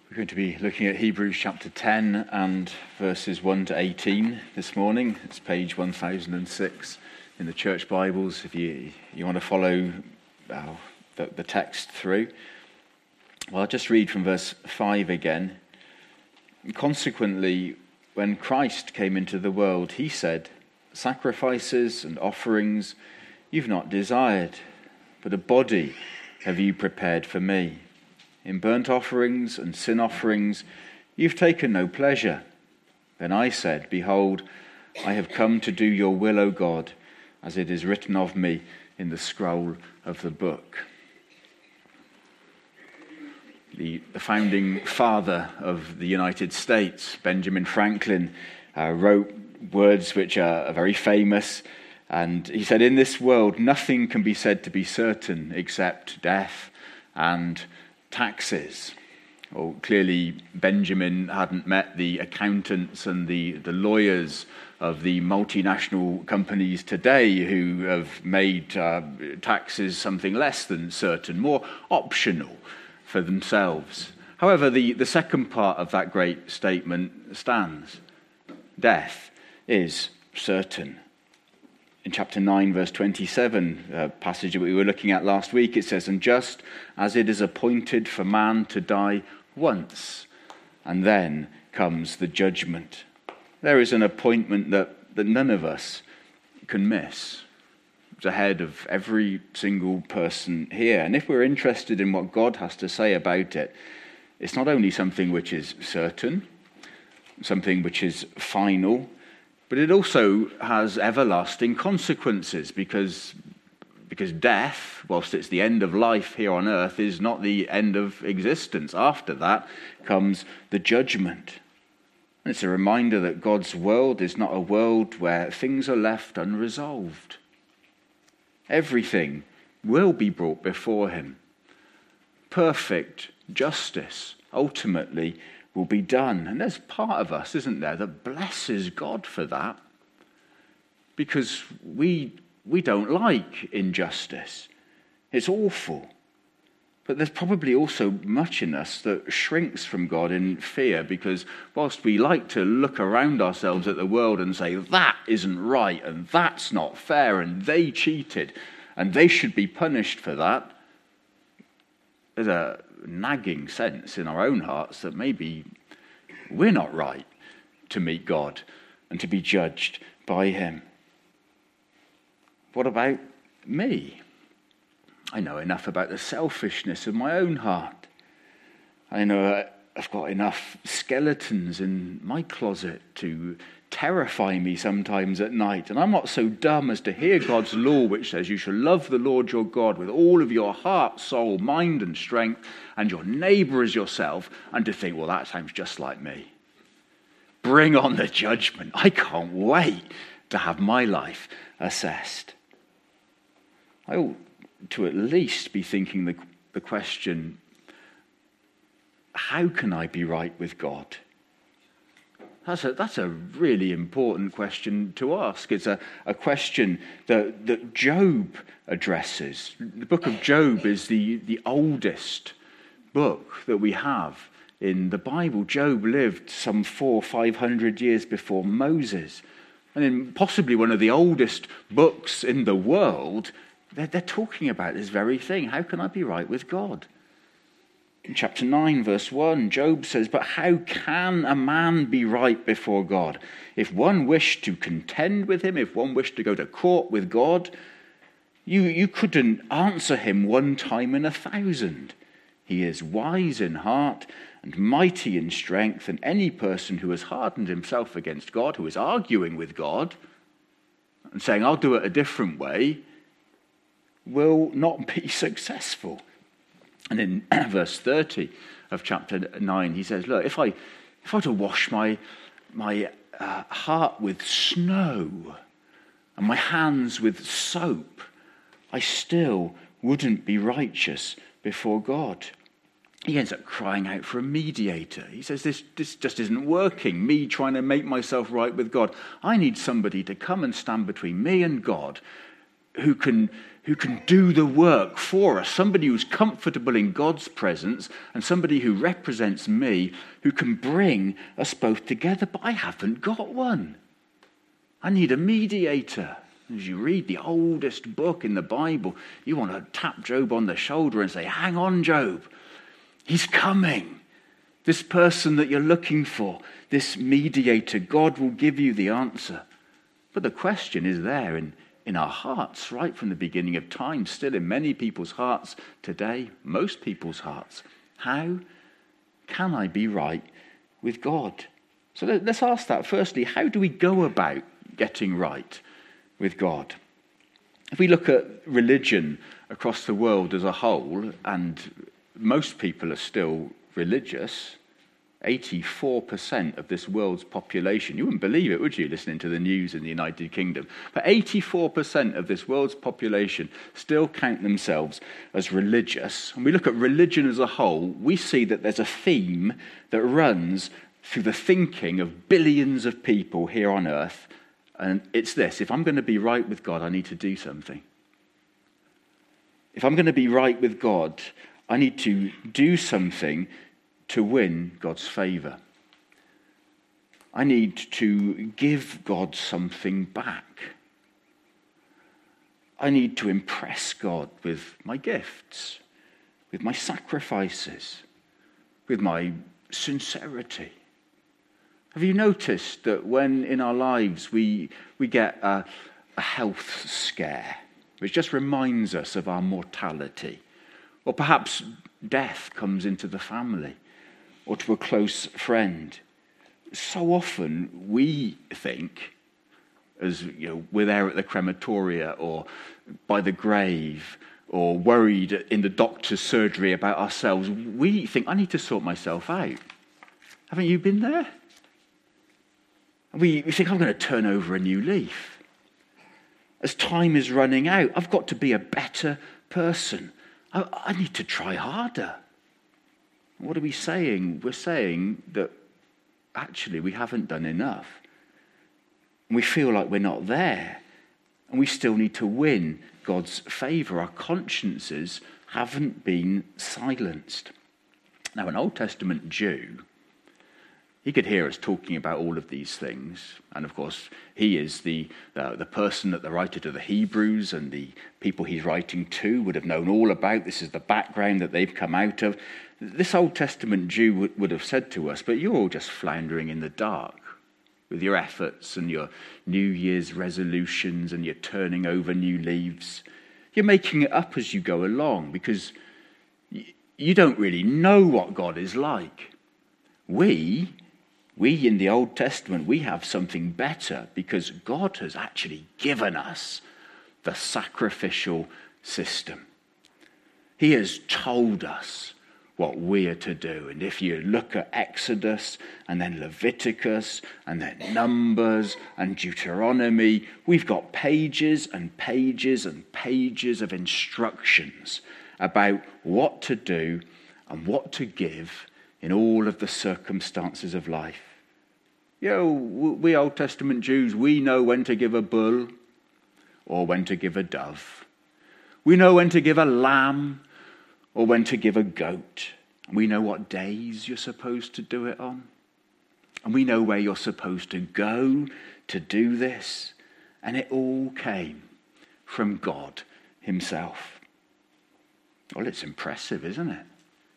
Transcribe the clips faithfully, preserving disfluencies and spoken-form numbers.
We're going to be looking at Hebrews chapter ten and verses one to eighteen this morning. It's page one thousand six in the church Bibles if you, you want to follow uh, the, the text through. Well, I'll just read from verse five again. Consequently, when Christ came into the world, he said, "Sacrifices and offerings you've not desired, but a body have you prepared for me. In burnt offerings and sin offerings you've taken no pleasure. Then I said, Behold, I have come to do your will, O God, as it is written of me in the scroll of the book." The, the founding father of the United States, Benjamin Franklin, uh, wrote words which are, are very famous. And he said, "In this world, nothing can be said to be certain except death and taxes." Well, clearly Benjamin hadn't met the accountants and the, the lawyers of the multinational companies today who have made uh, taxes something less than certain, more optional for themselves. However, the, the second part of that great statement stands. Death is certain. In chapter nine, verse twenty-seven, a passage that we were looking at last week, it says, "And just as it is appointed for man to die once, and then comes the judgment." There is an appointment that, that none of us can miss. It's ahead of every single person here. And if we're interested in what God has to say about it, it's not only something which is certain, something which is final, but it also has everlasting consequences because, because death, whilst it's the end of life here on earth, is not the end of existence. After that comes the judgment. And it's a reminder that God's world is not a world where things are left unresolved. Everything will be brought before him. Perfect justice ultimately will be done. And there's part of us, isn't there, that blesses God for that. Because we we don't like injustice. It's awful. But there's probably also much in us that shrinks from God in fear, because whilst we like to look around ourselves at the world and say, that isn't right, and that's not fair, and they cheated, and they should be punished for that, there's a nagging sense in our own hearts that maybe we're not right to meet God and to be judged by him. What about me? I know enough about the selfishness of my own heart. I know I've got enough skeletons in my closet to terrify me sometimes at night. And I'm not so dumb as to hear God's law, which says you shall love the Lord your God with all of your heart, soul, mind, and strength, and your neighbour as yourself, and to think, well, that sounds just like me. Bring on the judgment. I can't wait to have my life assessed. I ought to at least be thinking the, the question, how can I be right with God? That's a, that's a really important question to ask. It's a, a question that, that Job addresses. The book of Job is the, the oldest book that we have in the Bible. Job lived some four or five hundred years before Moses. And in possibly one of the oldest books in the world, they're, they're talking about this very thing. How can I be right with God? In chapter nine, verse one, Job says, "But how can a man be right before God? If one wished to contend with him, if one wished to go to court with God, you, you couldn't answer him one time in a thousand. He is wise in heart and mighty in strength, and any person who has hardened himself against God, who is arguing with God and saying, I'll do it a different way, will not be successful." And in verse thirty of chapter nine, he says, look, if I if I were to wash my, my uh, heart with snow and my hands with soap, I still wouldn't be righteous before God. He ends up crying out for a mediator. He says, this, this just isn't working, me trying to make myself right with God. I need somebody to come and stand between me and God who can, who can do the work for us, somebody who's comfortable in God's presence, and somebody who represents me, who can bring us both together. But I haven't got one. I need a mediator. As you read the oldest book in the Bible, you want to tap Job on the shoulder and say, hang on, Job. He's coming. This person that you're looking for, this mediator, God will give you the answer. But the question is there in, in our hearts, right from the beginning of time, still in many people's hearts today, most people's hearts. How can I be right with God? So let's ask that firstly. How do we go about getting right with God? If we look at religion across the world as a whole, and most people are still religious, eighty-four percent of this world's population, you wouldn't believe it, would you, listening to the news in the United Kingdom, but eighty-four percent of this world's population still count themselves as religious. And we look at religion as a whole, we see that there's a theme that runs through the thinking of billions of people here on earth. And it's this: if I'm going to be right with God, I need to do something. If I'm going to be right with God, I need to do something to win God's favour. I need to give God something back. I need to impress God with my gifts, with my sacrifices, with my sincerity. Have you noticed that when in our lives we we get a, a health scare, which just reminds us of our mortality, or perhaps death comes into the family, or to a close friend, so often we think, as you know, we're there at the crematoria or by the grave, or worried in the doctor's surgery about ourselves, we think, I need to sort myself out. Haven't you been there? We think, I'm going to turn over a new leaf. As time is running out, I've got to be a better person. I, I need to try harder. What are we saying? We're saying that actually we haven't done enough. And we feel like we're not there. And we still need to win God's favour. Our consciences haven't been silenced. Now, an Old Testament Jew, he could hear us talking about all of these things. And of course, he is the, uh, the person that the writer to the Hebrews and the people he's writing to would have known all about. This is the background that they've come out of. This Old Testament Jew would, would have said to us, but you're all just floundering in the dark with your efforts and your New Year's resolutions and your turning over new leaves. You're making it up as you go along because y- you don't really know what God is like. We... We in the Old Testament, we have something better because God has actually given us the sacrificial system. He has told us what we are to do. And if you look at Exodus and then Leviticus and then Numbers and Deuteronomy, we've got pages and pages and pages of instructions about what to do and what to give in all of the circumstances of life. You know, we Old Testament Jews, we know when to give a bull or when to give a dove. We know when to give a lamb or when to give a goat. We know what days you're supposed to do it on. And we know where you're supposed to go to do this. And it all came from God himself. Well, it's impressive, isn't it?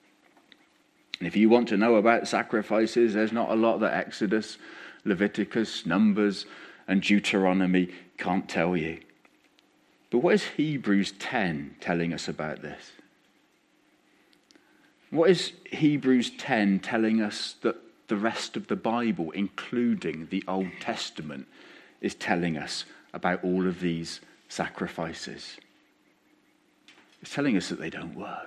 And if you want to know about sacrifices, there's not a lot that Exodus, Leviticus, Numbers, and Deuteronomy can't tell you. But what is Hebrews ten telling us about this? What is Hebrews ten telling us that the rest of the Bible, including the Old Testament, is telling us about all of these sacrifices? It's telling us that they don't work.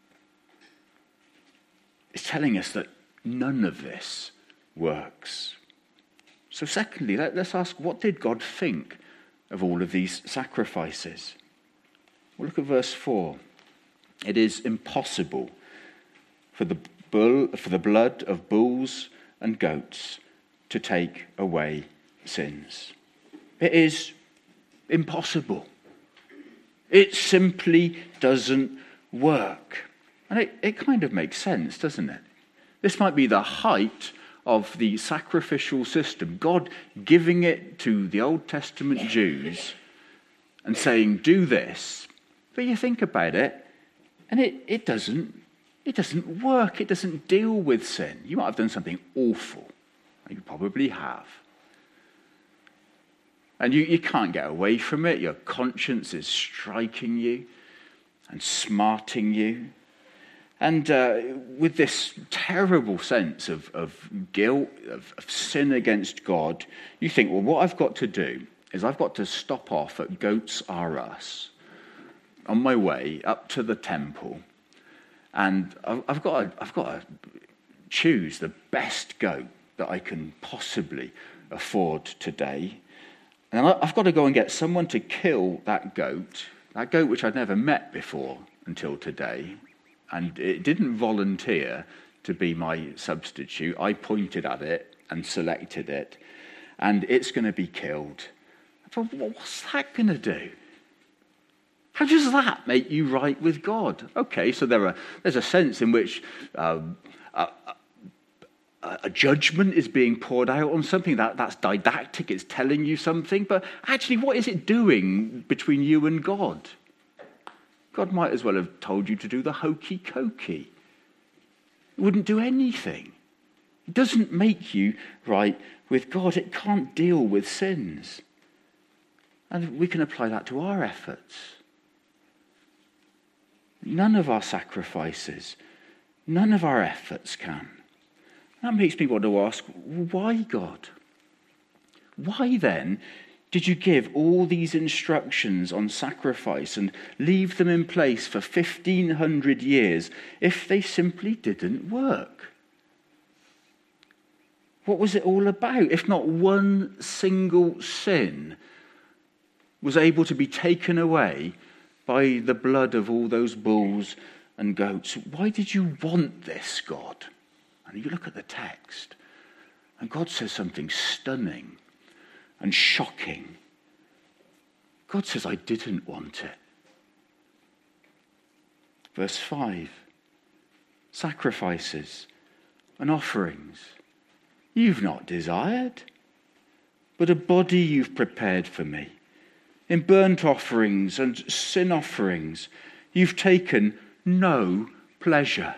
It's telling us that none of this works. So secondly, let, let's ask, what did God think of all of these sacrifices? Well, look at verse four. It is impossible for the bull, for the blood of bulls and goats to take away sins. It is impossible. It simply doesn't work. And it, it kind of makes sense, doesn't it? This might be the height of the sacrificial system, God giving it to the Old Testament Jews and saying, do this. But you think about it, and it, it doesn't it doesn't work. It doesn't deal with sin. You might have done something awful. You probably have. And you, you can't get away from it. Your conscience is striking you and smarting you. And uh, with this terrible sense of, of guilt, of, of sin against God, you think, well, what I've got to do is I've got to stop off at Goats R Us on my way up to the temple. And I've, I've got to, I've got to choose the best goat that I can possibly afford today. And I've got to go and get someone to kill that goat, that goat which I'd never met before until today. And it didn't volunteer to be my substitute. I pointed at it and selected it. And it's going to be killed. But what's that going to do? How does that make you right with God? Okay, so there are, there's a sense in which um, a, a, a judgment is being poured out on something. That, that's didactic, it's telling you something. But actually, what is it doing between you and God? God might as well have told you to do the hokey cokey. It wouldn't do anything. It doesn't make you right with God. It can't deal with sins. And we can apply that to our efforts. None of our sacrifices, none of our efforts can. That makes me want to ask, why, God? Why then did you give all these instructions on sacrifice and leave them in place for fifteen hundred years if they simply didn't work? What was it all about? If not one single sin was able to be taken away by the blood of all those bulls and goats. Why did you want this, God? And you look at the text, and God says something stunning and shocking. God says, I didn't want it. Verse five, sacrifices and offerings you've not desired, but a body you've prepared for me. In burnt offerings and sin offerings, you've taken no pleasure.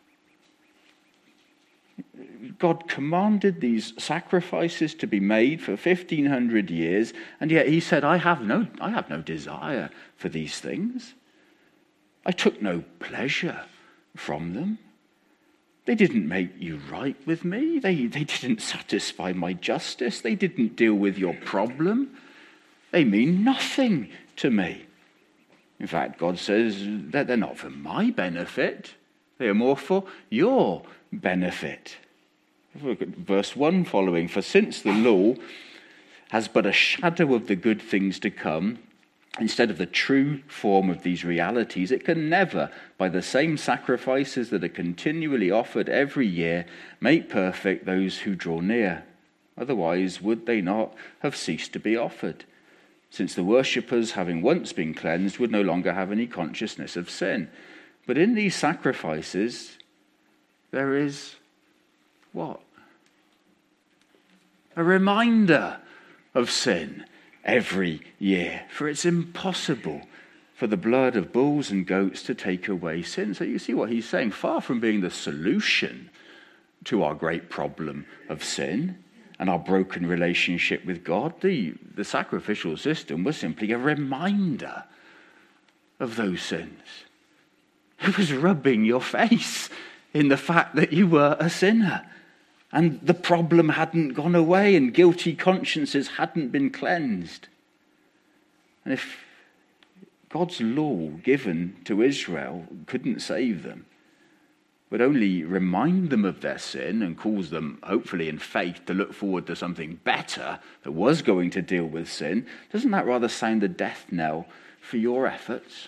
God commanded these sacrifices to be made for fifteen hundred years, and yet he said, I have no, I have no desire for these things. I took no pleasure from them. They didn't make you right with me. They, they didn't satisfy my justice. They didn't deal with your problem. They mean nothing to me. In fact, God says that they're not for my benefit. They are more for your benefit. Look at verse one following. For since the law has but a shadow of the good things to come, instead of the true form of these realities, it can never, by the same sacrifices that are continually offered every year, make perfect those who draw near. Otherwise, would they not have ceased to be offered? Since the worshippers, having once been cleansed, would no longer have any consciousness of sin. But in these sacrifices, there is what? A reminder of sin every year. For it's impossible for the blood of bulls and goats to take away sin. So you see what he's saying. Far from being the solution to our great problem of sin and our broken relationship with God, the, the sacrificial system was simply a reminder of those sins. It was rubbing your face in the fact that you were a sinner and the problem hadn't gone away and guilty consciences hadn't been cleansed. And if God's law given to Israel couldn't save them, but only remind them of their sin and cause them, hopefully in faith, to look forward to something better that was going to deal with sin, doesn't that rather sound the death knell for your efforts?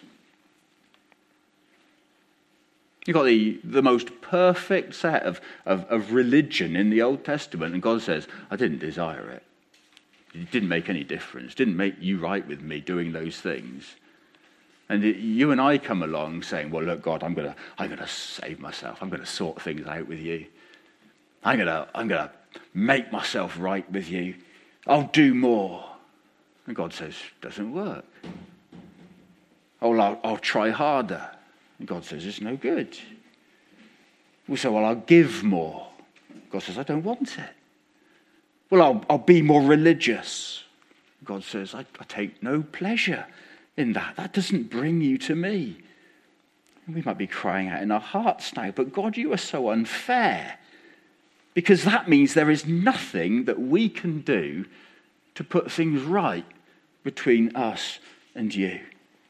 You've got the, the most perfect set of, of, of religion in the Old Testament, and God says, I didn't desire it. It didn't make any difference. It didn't make you right with me doing those things. And it, you and I come along saying, well, look, God, I'm going to I'm going to save myself. I'm going to sort things out with you. I'm going to I'm going to make myself right with you. I'll do more. And God says, doesn't work. Oh, I'll, I'll try harder. And God says, it's no good. We say, well, I'll give more. God says, I don't want it. Well, I'll, I'll be more religious. God says, I, I take no pleasure in that. That doesn't bring you to me. We might be crying out in our hearts now, but God, you are so unfair. Because that means there is nothing that we can do to put things right between us and you.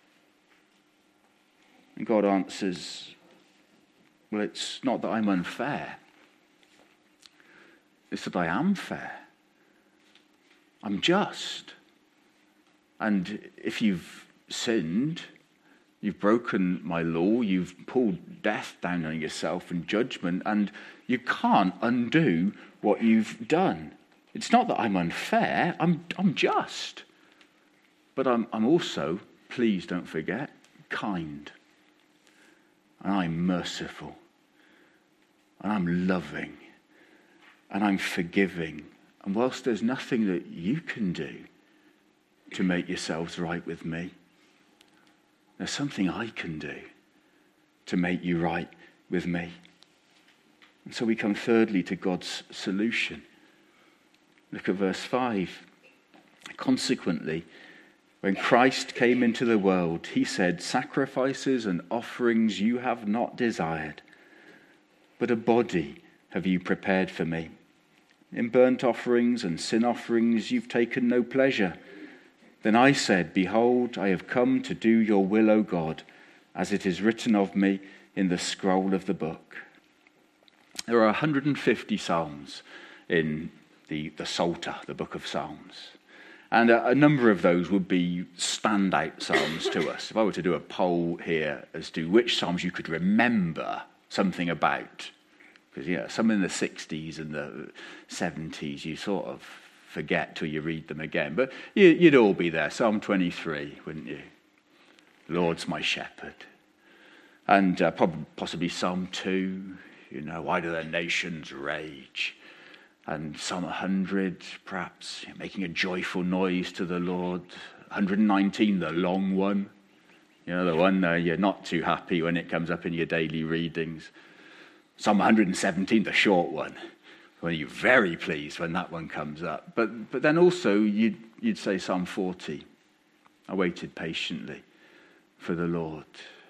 And God answers, well, it's not that I'm unfair. It's that I am fair. I'm just. And if you've sinned, you've broken my law, you've pulled death down on yourself and judgment, and you can't undo what you've done. It's not that I'm unfair, I'm I'm just. But I'm I'm also, please don't forget, kind. And I'm merciful. And I'm loving. And I'm forgiving. And whilst there's nothing that you can do to make yourselves right with me, there's something I can do to make you right with me. And so we come thirdly to God's solution. Look at verse five. Consequently, when Christ came into the world, he said, sacrifices and offerings you have not desired, but a body have you prepared for me. In burnt offerings and sin offerings you've taken no pleasure. Then I said, behold, I have come to do your will, O God, as it is written of me in the scroll of the book. There are one hundred fifty psalms in the, the Psalter, the book of Psalms. And a, a number of those would be standout psalms to us. If I were to do a poll here as to which psalms you could remember something about, because yeah, some in the sixties and the seventies you sort of forget till you read them again. But you, you'd all be there. Psalm twenty-three, wouldn't you? Lord's my shepherd. And uh, probably, possibly Psalm two, you know, why do the nations rage? And Psalm one hundred, perhaps, making a joyful noise to the Lord. one hundred nineteen, the long one. You know, the one uh, you're not too happy when it comes up in your daily readings. Psalm one hundred seventeen, the short one. Well, you're very pleased when that one comes up. But but then also you'd, you'd say Psalm forty. I waited patiently for the Lord.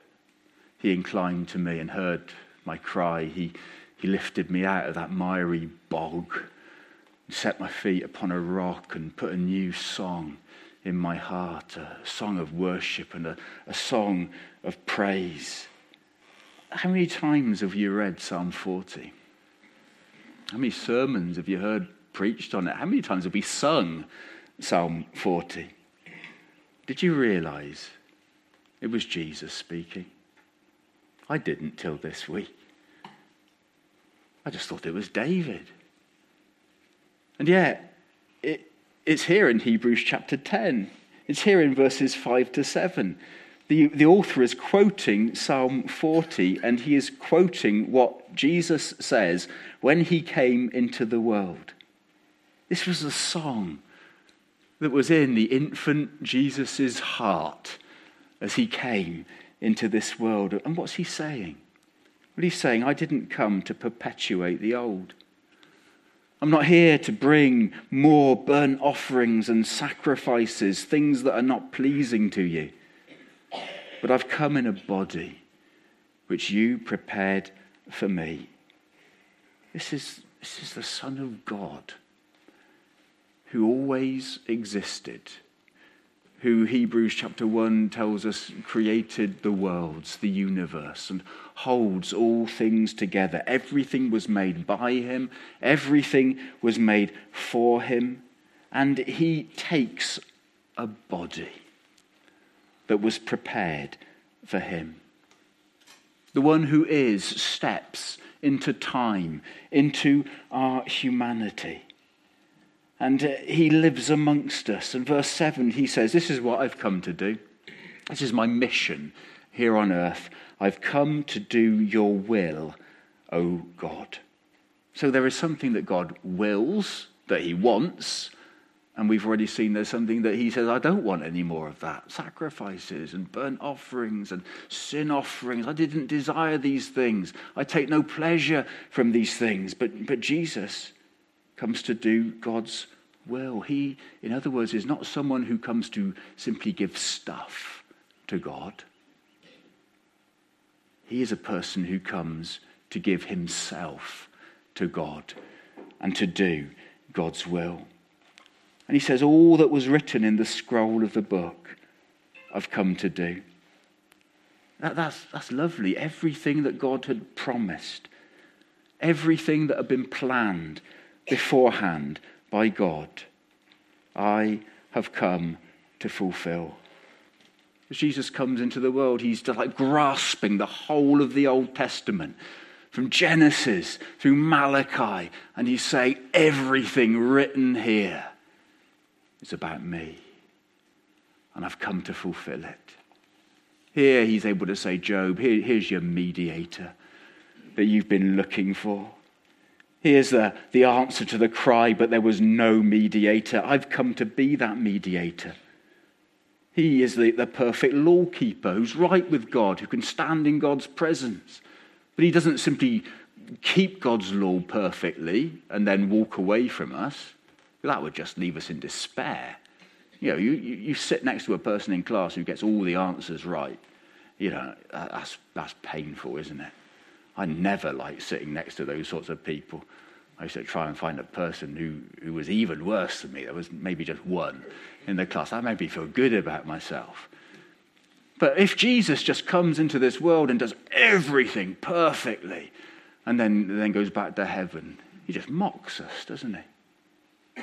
He inclined to me and heard my cry. He, he lifted me out of that miry bog and set my feet upon a rock and put a new song in my heart, a song of worship and a, a song of praise. How many times have you read Psalm forty? How many sermons have you heard preached on it? How many times have we sung Psalm forty? Did you realize it was Jesus speaking? I didn't till this week. I just thought it was David. And yet, it, it's here in Hebrews chapter ten. It's here in verses five to seven. The, the author is quoting Psalm forty, and he is quoting what Jesus says when he came into the world. This was a song that was in the infant Jesus' heart as he came into this world. And what's he saying? Well, he's saying, I didn't come to perpetuate the old. I'm not here to bring more burnt offerings and sacrifices, things that are not pleasing to you. But I've come in a body which you prepared for me. This is, this is the Son of God who always existed, who Hebrews chapter one tells us created the worlds, the universe, and holds all things together. Everything was made by him. Everything was made for him. And he takes a body that was prepared for him. The one who is steps into time, into our humanity. And uh, he lives amongst us. And verse seven, he says, this is what I've come to do. This is my mission here on earth. I've come to do your will, O God. So there is something that God wills, that he wants, and we've already seen there's something that he says, I don't want any more of that. Sacrifices and burnt offerings and sin offerings. I didn't desire these things. I take no pleasure from these things. But, but Jesus comes to do God's will. He, in other words, is not someone who comes to simply give stuff to God. He is a person who comes to give himself to God and to do God's will. And he says, all that was written in the scroll of the book, I've come to do. That, that's, that's lovely. Everything that God had promised, everything that had been planned beforehand by God, I have come to fulfill. As Jesus comes into the world, he's just like grasping the whole of the Old Testament, from Genesis through Malachi, and he's saying, everything written here is about me, and I've come to fulfill it. Here he's able to say, Job, here, here's your mediator that you've been looking for. Here's the, the answer to the cry, but there was no mediator. I've come to be that mediator. He is the, the perfect lawkeeper who's right with God, who can stand in God's presence. But he doesn't simply keep God's law perfectly and then walk away from us. That would just leave us in despair. You know, you, you, you sit next to a person in class who gets all the answers right. You know, that's, that's painful, isn't it? I never liked sitting next to those sorts of people. I used to try and find a person who, who was even worse than me. There was maybe just one in the class. That made me feel good about myself. But if Jesus just comes into this world and does everything perfectly and then, then goes back to heaven, he just mocks us, doesn't he?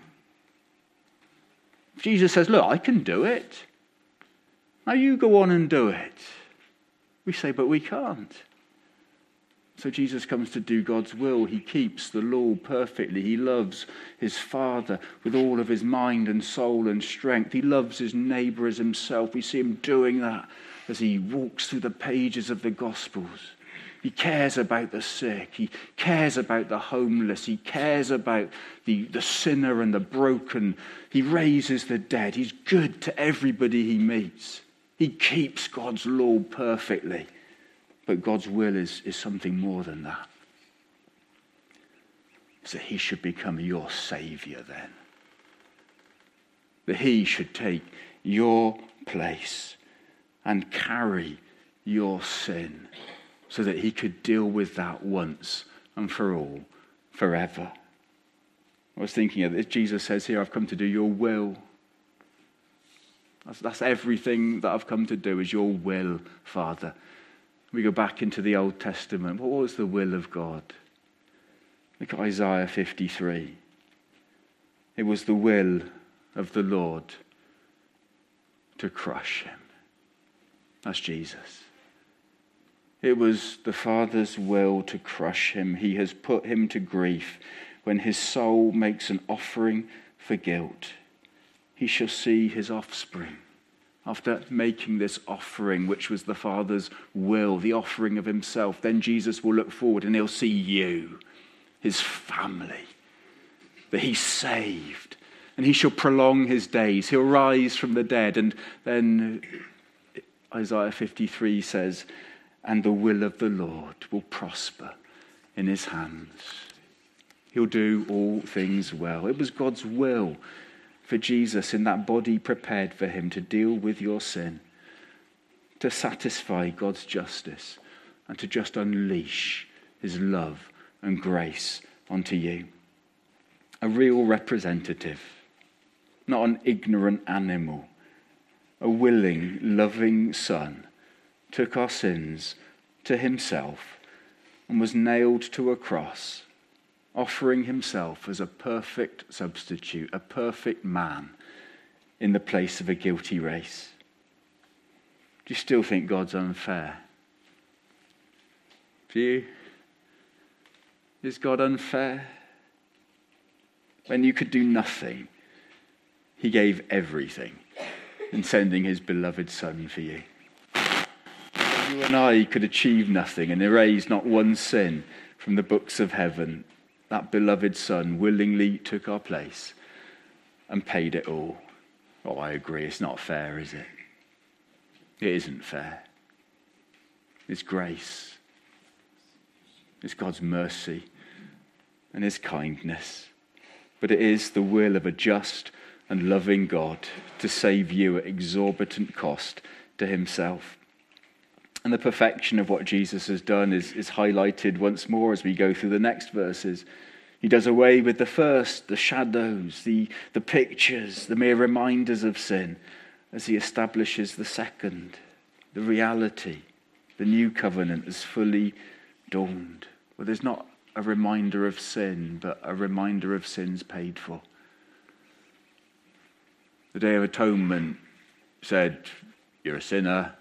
If Jesus says, look, I can do it. Now you go on and do it. We say, but we can't. So Jesus comes to do God's will. He keeps the law perfectly. He loves his Father with all of his mind and soul and strength. He loves his neighbour as himself. We see him doing that as he walks through the pages of the Gospels. He cares about the sick. He cares about the homeless. He cares about the, the sinner and the broken. He raises the dead. He's good to everybody he meets. He keeps God's law perfectly. But God's will is, is something more than that. So he should become your Saviour then. That he should take your place and carry your sin so that he could deal with that once and for all, forever. I was thinking of this. Jesus says here, I've come to do your will. That's, that's everything that I've come to do is your will, Father. We go back into the Old Testament. What was the will of God? Look at Isaiah fifty-three. It was the will of the Lord to crush him. That's Jesus. It was the Father's will to crush him. He has put him to grief. When his soul makes an offering for guilt, he shall see his offspring. After making this offering, which was the Father's will, the offering of himself, then Jesus will look forward and he'll see you, his family, that he saved. And he shall prolong his days. He'll rise from the dead. And then Isaiah fifty-three says, and the will of the Lord will prosper in his hands. He'll do all things well. It was God's will for Jesus in that body prepared for him to deal with your sin, to satisfy God's justice, and to just unleash his love and grace onto you. A real representative, not an ignorant animal. A willing, loving son took our sins to himself and was nailed to a cross, offering himself as a perfect substitute, a perfect man in the place of a guilty race. Do you still think God's unfair? Do you? Is God unfair? When you could do nothing, he gave everything in sending his beloved Son for you. You and I could achieve nothing and erase not one sin from the books of heaven. That beloved Son willingly took our place and paid it all. Oh, I agree, it's not fair, is it? It isn't fair. It's grace. It's God's mercy and his kindness. But it is the will of a just and loving God to save you at exorbitant cost to himself. And the perfection of what Jesus has done is, is highlighted once more as we go through the next verses. He does away with the first, the shadows, the, the pictures, the mere reminders of sin, as he establishes the second, the reality. The new covenant is fully dawned. Well, there's not a reminder of sin, but a reminder of sins paid for. The Day of Atonement said, you're a sinner,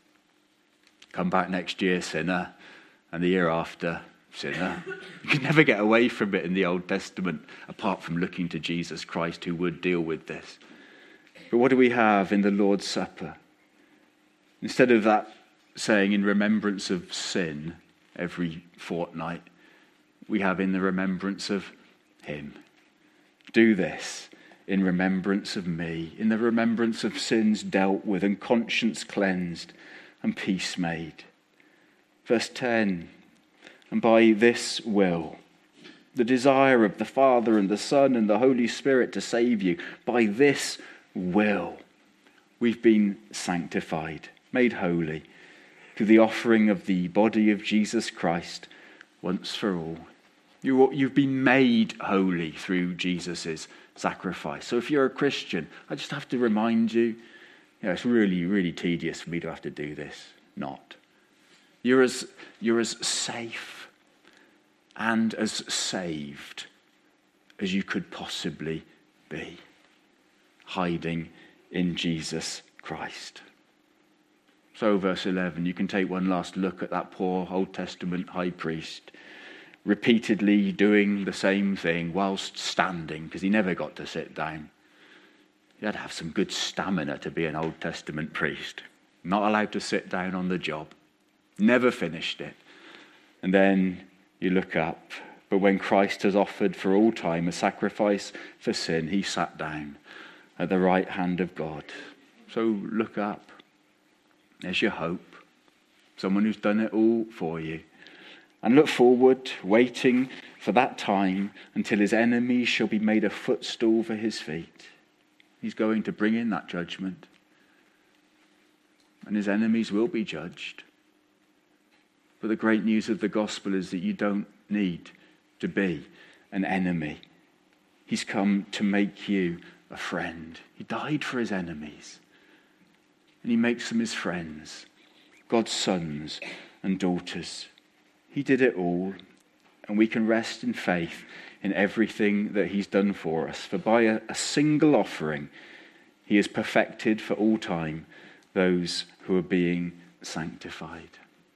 come back next year, sinner, and the year after, sinner. You could never get away from it in the Old Testament, apart from looking to Jesus Christ, who would deal with this. But what do we have in the Lord's Supper? Instead of that saying in remembrance of sin every fortnight, we have in the remembrance of him. Do this in remembrance of me, in the remembrance of sins dealt with and conscience cleansed and peace made. Verse ten, and by this will, the desire of the Father and the Son and the Holy Spirit to save you, by this will, we've been sanctified, made holy, through the offering of the body of Jesus Christ once for all. You, you've been made holy through Jesus' sacrifice. So if you're a Christian, I just have to remind you, you know, it's really, really tedious for me to have to do this. Not. You're as, you're as safe and as saved as you could possibly be, hiding in Jesus Christ. So verse eleven, you can take one last look at that poor Old Testament high priest, repeatedly doing the same thing whilst standing, because he never got to sit down. You had to have some good stamina to be an Old Testament priest. Not allowed to sit down on the job. Never finished it. And then you look up, but when Christ has offered for all time a sacrifice for sin, he sat down at the right hand of God. So look up. There's your hope. Someone who's done it all for you. And look forward, waiting for that time until his enemies shall be made a footstool for his feet. He's going to bring in that judgment. And his enemies will be judged. But the great news of the gospel is that you don't need to be an enemy. He's come to make you a friend. He died for his enemies. And he makes them his friends, God's sons and daughters. He did it all, and we can rest in faith in everything that he's done for us. For by a, a single offering, he has perfected for all time those who are being sanctified.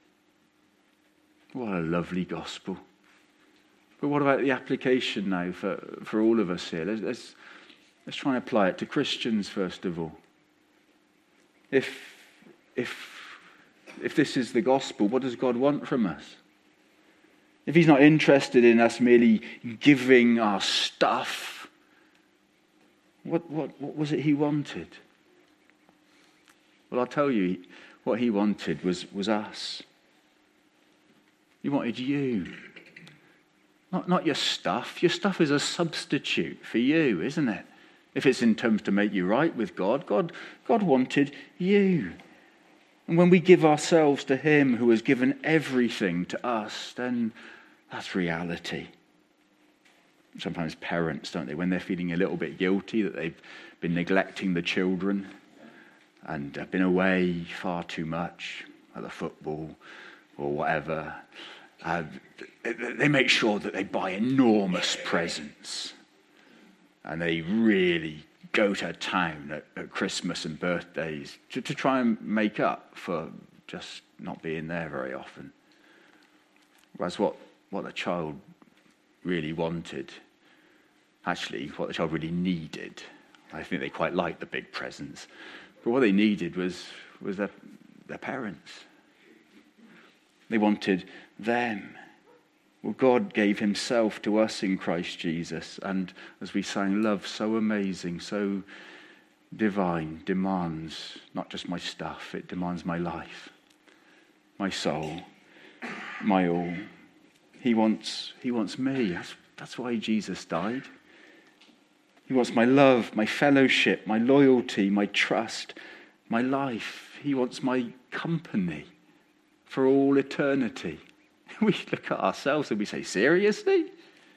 What a lovely gospel. But what about the application now for, for all of us here? Let's, let's, let's try and apply it to Christians first of all. If, if, if this is the gospel, what does God want from us? If he's not interested in us merely giving our stuff, what, what, what was it he wanted? Well, I'll tell you, what he wanted was, was us. He wanted you. Not, not your stuff. Your stuff is a substitute for you, isn't it? If it's in terms to make you right with God, God, God wanted you. And when we give ourselves to him who has given everything to us, then that's reality. Sometimes parents, don't they, when they're feeling a little bit guilty that they've been neglecting the children and have been away far too much at the football or whatever, uh, they make sure that they buy enormous presents. And they really go to town at, at Christmas and birthdays to, to try and make up for just not being there very often. Whereas what, what the child really wanted, actually what the child really needed, I think they quite liked the big presents, But what they needed was, was their, their parents. They wanted them. Well, God gave himself to us in Christ Jesus. And as we sang, love so amazing, so divine, demands not just my stuff, it demands my life, my soul, my all. He wants, he wants me. That's, that's why Jesus died. He wants my love, my fellowship, my loyalty, my trust, my life. He wants my company for all eternity. We look at ourselves and we say, seriously?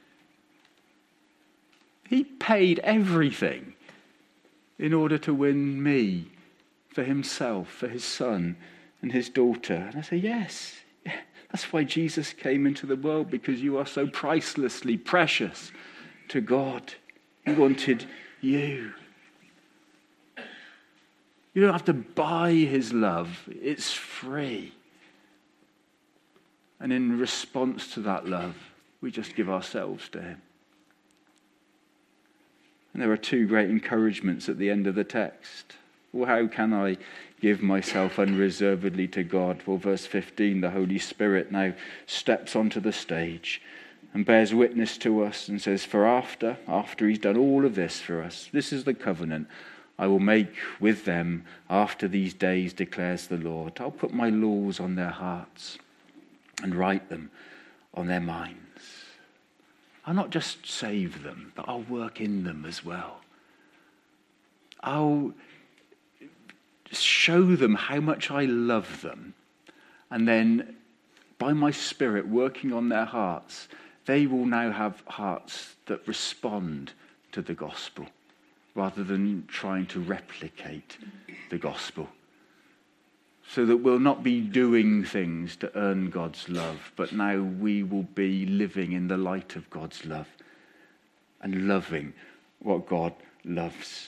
He paid everything in order to win me for himself, for his son and his daughter. And I say, yes. That's why Jesus came into the world, because you are so pricelessly precious to God. He wanted you. You don't have to buy his love. It's free. And in response to that love, we just give ourselves to him. And there are two great encouragements at the end of the text. Well, how can I give myself unreservedly to God? Well, verse fifteen, the Holy Spirit now steps onto the stage and bears witness to us and says, for after, after he's done all of this for us, this is the covenant I will make with them after these days, declares the Lord. I'll put my laws on their hearts and write them on their minds. I'll not just save them, but I'll work in them as well. I'll show them how much I love them. And then by my Spirit working on their hearts, they will now have hearts that respond to the gospel rather than trying to replicate the gospel. So that we'll not be doing things to earn God's love, but now we will be living in the light of God's love and loving what God loves.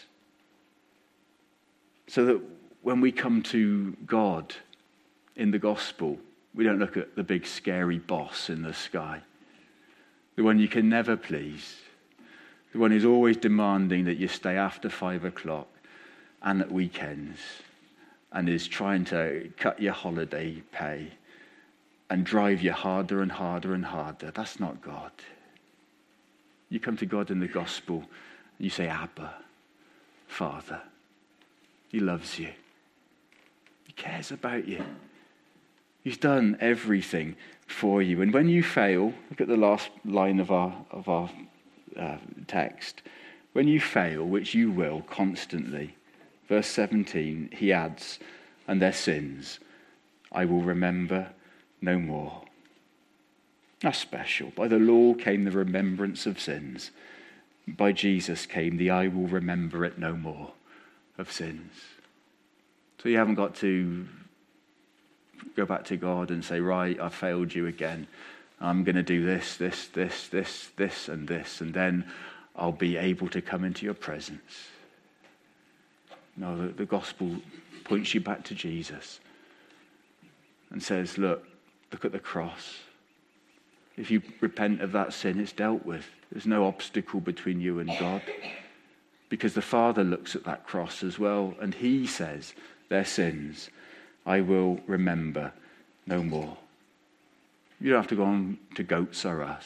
So that when we come to God in the gospel, we don't look at the big scary boss in the sky, the one you can never please, the one who's always demanding that you stay after five o'clock and at weekends, and is trying to cut your holiday pay and drive you harder and harder and harder. That's not God. You come to God in the gospel and you say, Abba, Father. He loves you. He cares about you. He's done everything for you. And when you fail, look at the last line of our of our uh, text. When you fail, which you will constantly, verse seventeen, he adds, and their sins I will remember no more. That's special. By the law came the remembrance of sins. By Jesus came the I will remember it no more of sins. So you haven't got to go back to God and say, right, I failed you again. I'm going to do this, this, this, this, this, and this, and then I'll be able to come into your presence. No, the, the gospel points you back to Jesus and says, look, look at the cross. If you repent of that sin, it's dealt with. There's no obstacle between you and God, because the Father looks at that cross as well, and he says, their sins I will remember no more. You don't have to go on to Goats R Us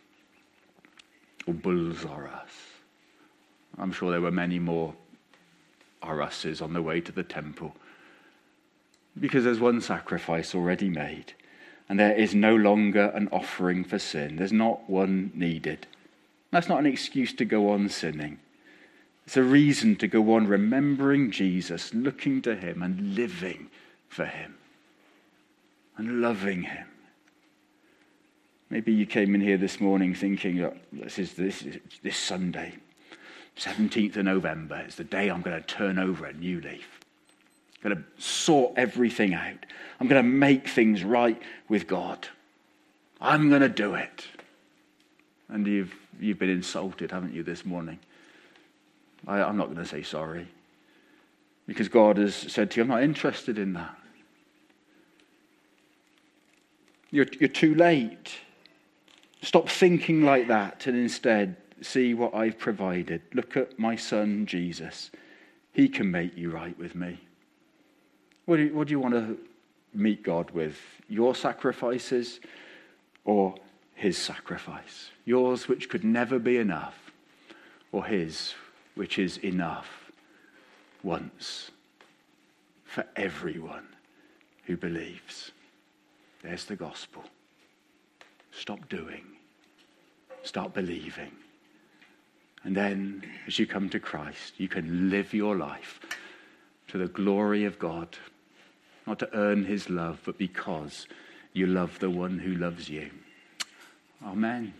or Bulls R Us. I'm sure there were many more R Us's on the way to the temple, because there's one sacrifice already made, and there is no longer an offering for sin. There's not one needed. That's not an excuse to go on sinning. It's a reason to go on remembering Jesus, looking to him and living for him and loving him. Maybe you came in here this morning thinking, look, this is this is this Sunday, seventeenth of November. It's the day I'm going to turn over a new leaf. I'm going to sort everything out. I'm going to make things right with God. I'm going to do it. And you've you've been insulted, haven't you, this morning? I, I'm not going to say sorry, because God has said to you, I'm not interested in that. You're, you're too late. Stop thinking like that and instead see what I've provided. Look at my son, Jesus. he can make you right with me. What do you, what do you want to meet God with? Your sacrifices or his sacrifice? Yours, which could never be enough, or his, which is enough once for everyone who believes. There's the gospel. Stop doing. Start believing. And then, as you come to Christ, you can live your life to the glory of God, not to earn his love, but because you love the one who loves you. Amen.